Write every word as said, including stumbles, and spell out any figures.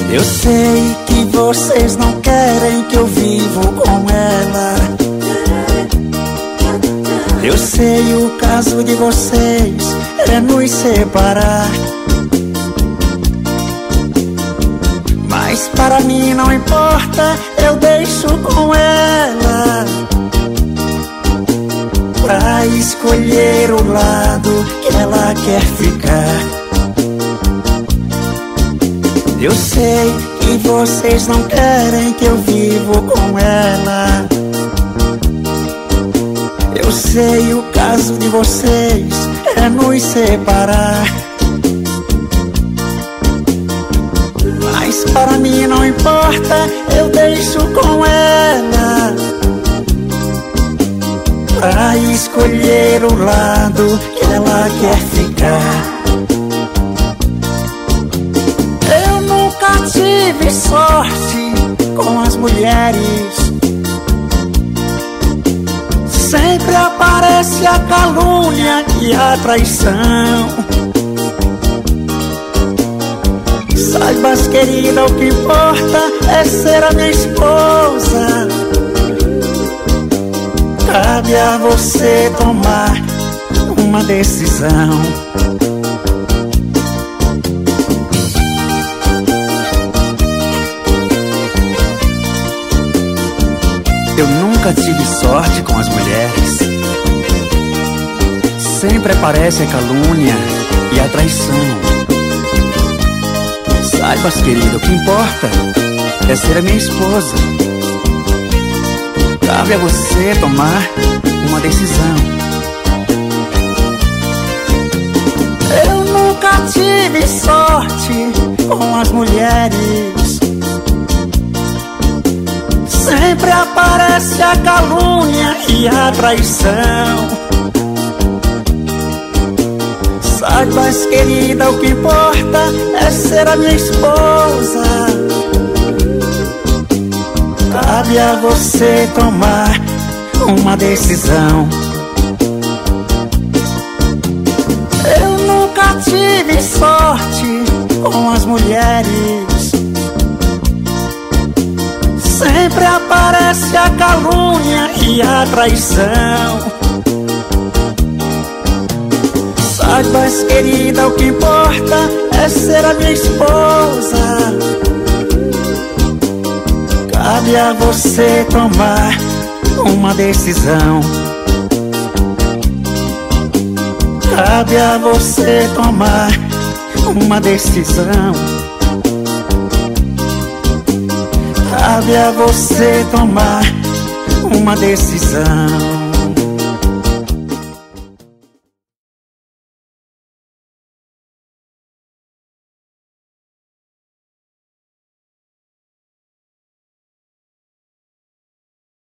Eu sei que vocês não querem que eu vivo com ela. Eu sei, o caso de vocês é nos separar, mas para mim não importa, eu deixo com ela pra escolher o lado que ela quer ficar. Eu sei que vocês não querem que eu vivo com ela. Eu sei, o caso de vocês é nos separar, mas para mim não importa, eu deixo com ela pra escolher o lado que ela quer ficar. Eu nunca tive sorte com as mulheres, sempre aparece a calúnia e a traição. Saibas, querida, o que importa é ser a minha esposa. Cabe a você tomar uma decisão. Eu nunca tive sorte com as mulheres, sempre aparece a calúnia e a traição. Saibas, querida, o que importa é ser a minha esposa. Cabe a você tomar uma decisão. Eu nunca tive sorte com as mulheres, sempre aparece a calúnia e a traição. Saibas, querida, o que importa é ser a minha esposa. Cabe a você tomar uma decisão. Eu nunca tive sorte com as mulheres, sempre aparece a calúnia e a traição. Saibas, querida, o que importa é ser a minha esposa. Cabe a você tomar uma decisão. Cabe a você tomar uma decisão. Cabe a você tomar uma decisão.